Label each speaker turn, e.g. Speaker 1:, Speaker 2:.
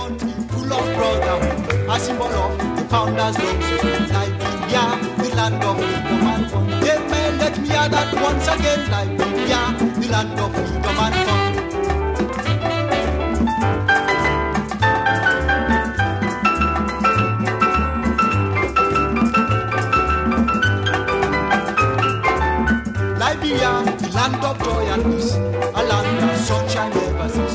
Speaker 1: country full of brotherhood, a symbol of the founders' love. Liberia, the land of freedom and fun. Amen, let me hear that once again. Liberia, the land of freedom and fun. Liberia, the land of joy and peace, a land of sunshine ever since.